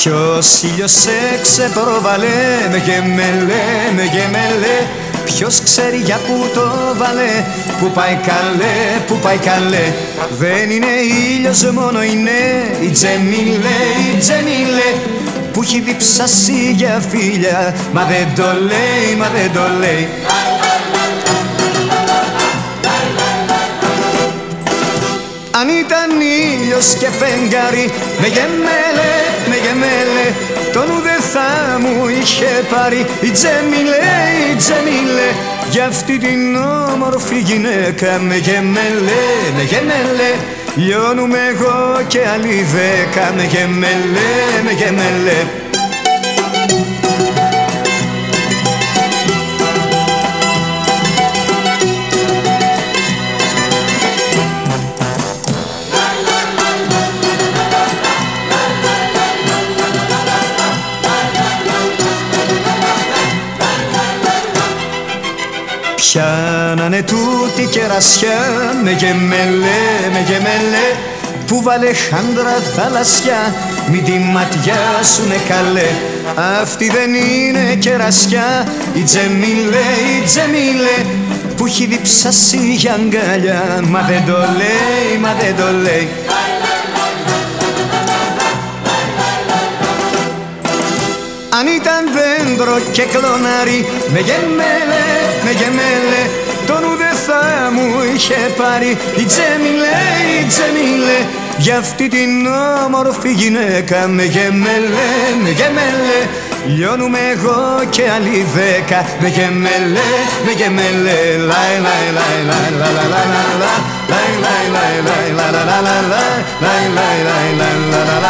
Ποιος ήλιος σε ξεπρόβαλε, με γεμελέ, με γεμελέ. Ποιος ξέρει για πού το βάλε, που πάει καλέ, που πάει καλέ. Δεν είναι ήλιος μόνο, είναι η Τζεμίλε, η Τζεμίλε, που έχει διψάσει για φίλια, μα δεν το λέει, μα δεν το λέει. Αν ήταν ήλιος και φεγγάρι, με γεμέλε, με γεμέλε, τον ουδε θα μου είχε πάρει η Τζεμίλε, η Τζεμίλε, για αυτή την όμορφη γυναίκα. Με γεμέλε, με γεμέλε, λιώνουμε εγώ και άλλοι 10. Με γεμέλε, με γεμέλε. Πιάνανε τούτη κερασιά, με γεμελέ, με γεμελέ, που βάλε χάντρα θαλασσιά, μην τη ματιά σου είναι καλέ. Αυτή δεν είναι κερασιά, η Τζεμίλε, η Τζεμίλε, που έχει διψάσει για αγκαλιά, μα δεν το λέει, μα δεν το λέει. Αν ήταν δέντρο και κλονάρι, με γεμέλε, με γεμέλε, τον ουδε θα μου είχε πάρει η Τζεμίλε, η Τζεμίλε, για αυτή την όμορφη γυναίκα. Με γεμέλε, με γεμέλε, λιώνουμε εγώ και άλλοι 10. Με γεμέλε, με γεμέλε, λαϊ λαϊ λαϊ λαϊ λα λα λα λα λα, λαϊ λαϊ λαϊ λαϊ λα λα λα λα, λαϊ λαϊ λαϊ λαϊ λα λα λα.